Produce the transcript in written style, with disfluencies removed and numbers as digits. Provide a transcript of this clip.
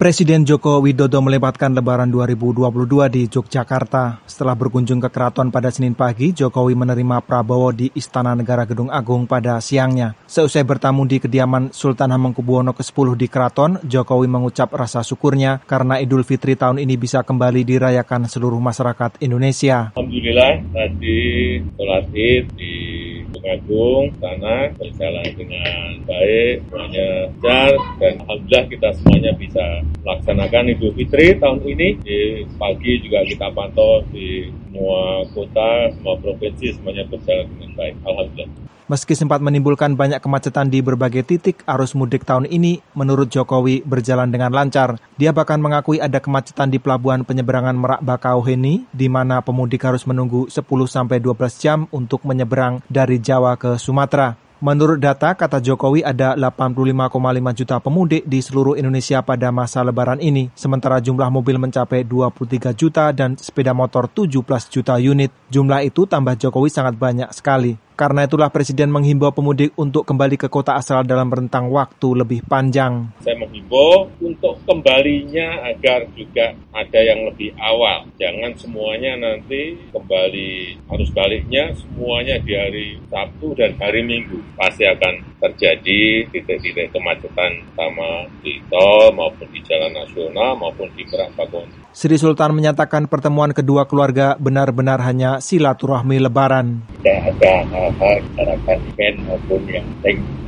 Presiden Joko Widodo melewatkan Lebaran 2022 di Yogyakarta. Setelah berkunjung ke keraton pada Senin pagi, Jokowi menerima Prabowo di Istana Negara Gedung Agung pada siangnya. Seusai bertamu di kediaman Sultan Hamengkubuwono ke-10 di keraton, Jokowi mengucap rasa syukurnya karena Idul Fitri tahun ini bisa kembali dirayakan seluruh masyarakat Indonesia. Alhamdulillah tadi sholat Id di Agung sana berjalan dengan baik, semuanya lancar, dan alhamdulillah kita semuanya bisa melaksanakan Idul Fitri tahun ini. Di pagi juga kita pantau di semua kota, semua provinsi, semuanya berjalan dengan baik, alhamdulillah. Meski sempat menimbulkan banyak kemacetan di berbagai titik, arus mudik tahun ini menurut Jokowi berjalan dengan lancar. Dia bahkan mengakui ada kemacetan di pelabuhan penyeberangan Merak Bakauheni, di mana pemudik harus menunggu 10-12 jam untuk menyeberang dari Jawa ke Sumatera. Menurut data, kata Jokowi, ada 85,5 juta pemudik di seluruh Indonesia pada masa Lebaran ini. Sementara jumlah mobil mencapai 23 juta dan sepeda motor 17 juta unit. Jumlah itu tambah Jokowi sangat banyak sekali. Karena itulah Presiden menghimbau pemudik untuk kembali ke kota asal dalam rentang waktu lebih panjang. Saya menghimbau untuk kembalinya agar juga ada yang lebih awal. Jangan semuanya nanti kembali arus baliknya semuanya di hari Sabtu dan hari Minggu. Pasti akan terjadi titik-titik kemacetan sama di tol maupun di jalan nasional maupun di Merak Bakauheni. Sri Sultan menyatakan pertemuan kedua keluarga benar-benar hanya silaturahmi Lebaran. Tidak ada hal-hal gerakan event maupun yang penting